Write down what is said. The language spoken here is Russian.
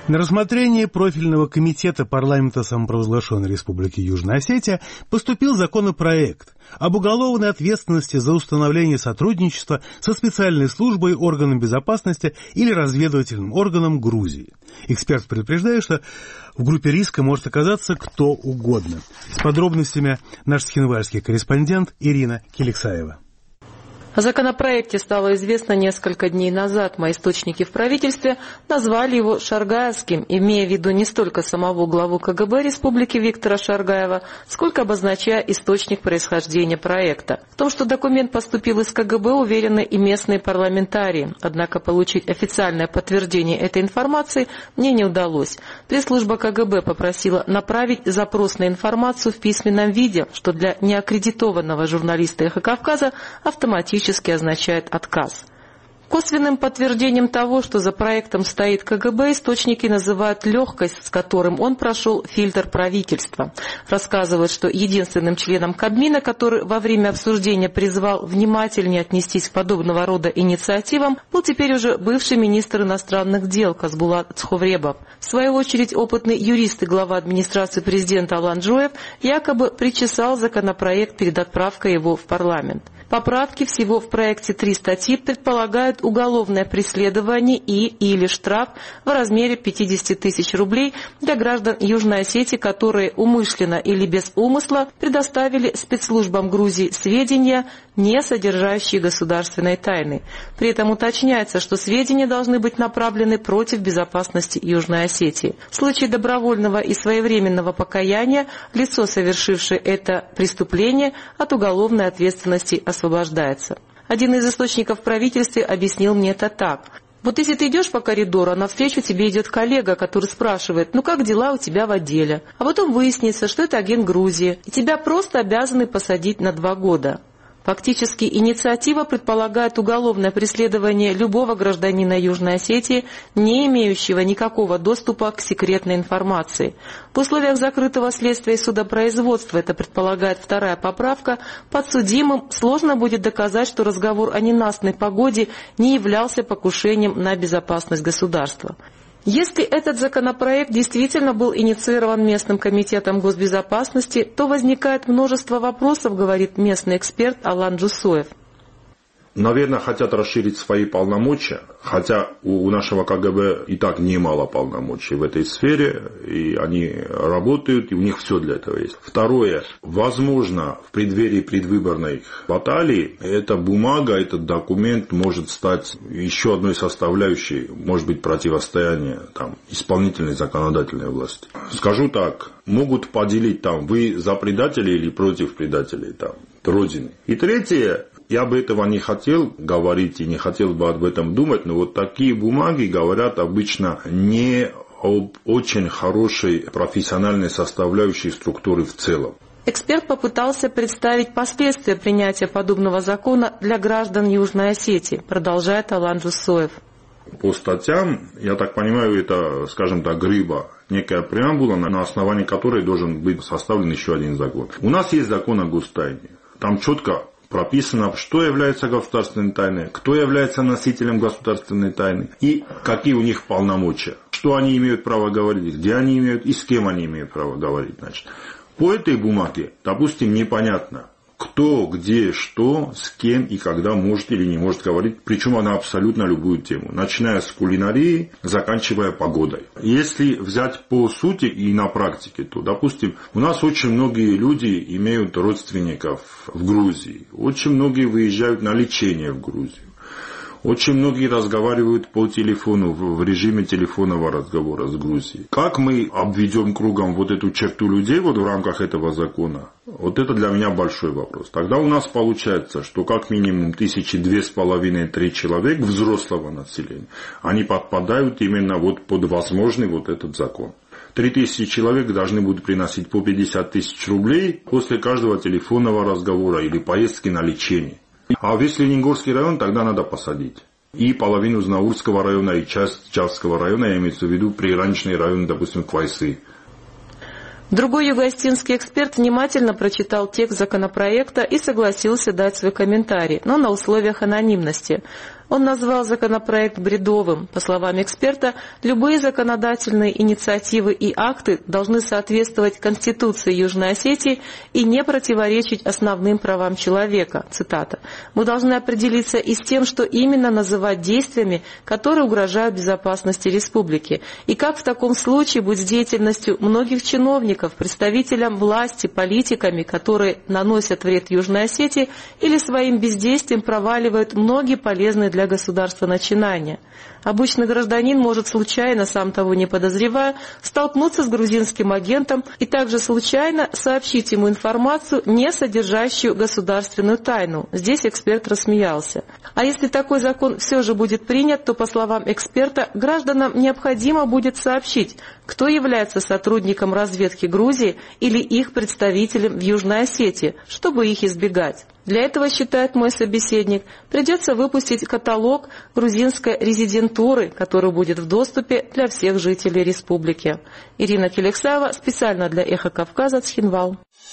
На рассмотрение профильного комитета парламента самопровозглашенной Республики Южная Осетия поступил законопроект об уголовной ответственности за установление сотрудничества со специальной службой, органом безопасности или разведывательным органом Грузии. Эксперт предупреждает, что в группе риска может оказаться кто угодно. С подробностями наш схинвальский корреспондент Ирина Келексаева. О законопроекте стало известно несколько дней назад. Мои источники в правительстве назвали его шаргаевским, имея в виду не столько самого главу КГБ Республики Виктора Шаргаева, сколько обозначая источник происхождения проекта. В том, что документ поступил из КГБ, уверены и местные парламентарии. Однако получить официальное подтверждение этой информации мне не удалось. Пресс-служба КГБ попросила направить запрос на информацию в письменном виде, что для неаккредитованного журналиста «Эхо Кавказа» автоматически означает отказ. Косвенным подтверждением того, что за проектом стоит КГБ, источники называют легкость, с которым он прошел фильтр правительства. Рассказывают, что единственным членом Кабмина, который во время обсуждения призвал внимательнее отнестись к подобного рода инициативам, был теперь уже бывший министр иностранных дел Казбулат Цховребов. В свою очередь, опытный юрист и глава администрации президента Алан Джоев якобы причесал законопроект перед отправкой его в парламент. Поправки всего в проекте 3 статьи предполагают уголовное преследование или штраф в размере 50 тысяч рублей для граждан Южной Осетии, которые умышленно или без умысла предоставили спецслужбам Грузии сведения, не содержащие государственной тайны. При этом уточняется, что сведения должны быть направлены против безопасности Южной Осетии. В случае добровольного и своевременного покаяния лицо, совершившее это преступление, от уголовной ответственности освобождается. Один из источников в правительстве объяснил мне это так. Вот если ты идешь по коридору, а навстречу тебе идет коллега, который спрашивает, ну как дела у тебя в отделе? А потом выяснится, что это агент Грузии, и тебя просто обязаны посадить на 2 года. Фактически инициатива предполагает уголовное преследование любого гражданина Южной Осетии, не имеющего никакого доступа к секретной информации. В условиях закрытого следствия и судопроизводства, это предполагает 2-я поправка, подсудимым сложно будет доказать, что разговор о ненастной погоде не являлся покушением на безопасность государства. Если этот законопроект действительно был инициирован местным комитетом госбезопасности, то возникает множество вопросов, говорит местный эксперт Алан Джусоев. Наверное, хотят расширить свои полномочия, хотя у нашего КГБ и так немало полномочий в этой сфере, и они работают, и у них все для этого есть. Второе, возможно, в преддверии предвыборной баталии эта бумага, этот документ может стать еще одной составляющей, может быть, противостояния исполнительной, законодательной власти. Скажу так, могут поделить вы за предателей или против предателей Родины. И третье, я бы этого не хотел говорить и не хотел бы об этом думать, но вот такие бумаги говорят обычно не об очень хорошей профессиональной составляющей структуры в целом. Эксперт попытался представить последствия принятия подобного закона для граждан Южной Осетии, продолжает Алан Джусоев. По статьям, я так понимаю, это, скажем так, рыба, некая преамбула, на основании которой должен быть составлен еще один закон. У нас есть закон о гостайне. Там четко прописано, что является государственной тайной, кто является носителем государственной тайны и какие у них полномочия, что они имеют право говорить, где они имеют и с кем они имеют право говорить. По этой бумаге, допустим, непонятно, кто, где, что, с кем и когда может или не может говорить, причем на абсолютно любую тему, начиная с кулинарии, заканчивая погодой. Если взять по сути и на практике, то, допустим, у нас очень многие люди имеют родственников в Грузии, очень многие выезжают на лечение в Грузию. Очень многие разговаривают по телефону, в режиме телефонного разговора с Грузией. Как мы обведем кругом вот эту черту людей в рамках этого закона? Вот это для меня большой вопрос. Тогда у нас получается, что как минимум 2,5-3 человек взрослого населения, они подпадают именно под возможный этот закон. 3000 человек должны будут приносить по 50 тысяч рублей после каждого телефонного разговора или поездки на лечение. А если Лениногорский район, тогда надо посадить. И половину Знаурского района, и часть Чавского района, я имею в виду приграничный район, допустим, Квайсы. Другой юго-осетинский эксперт внимательно прочитал текст законопроекта и согласился дать свой комментарий, но на условиях анонимности. Он назвал законопроект бредовым. По словам эксперта, любые законодательные инициативы и акты должны соответствовать Конституции Южной Осетии и не противоречить основным правам человека. Цитата. «Мы должны определиться и с тем, что именно называть действиями, которые угрожают безопасности республики, и как в таком случае быть с деятельностью многих чиновников, представителям власти, политиками, которые наносят вред Южной Осетии или своим бездействием проваливают многие полезные для государства начинания. Обычный гражданин может случайно, сам того не подозревая, столкнуться с грузинским агентом и также случайно сообщить ему информацию, не содержащую государственную тайну». Здесь эксперт рассмеялся. А если такой закон все же будет принят, то, по словам эксперта, гражданам необходимо будет сообщить, кто является сотрудником разведки Грузии или их представителем в Южной Осетии, чтобы их избегать. Для этого, считает мой собеседник, придется выпустить каталог грузинской резидентуры, который будет в доступе для всех жителей республики. Ирина Келексаева, специально для «Эхо Кавказа», Цхинвал.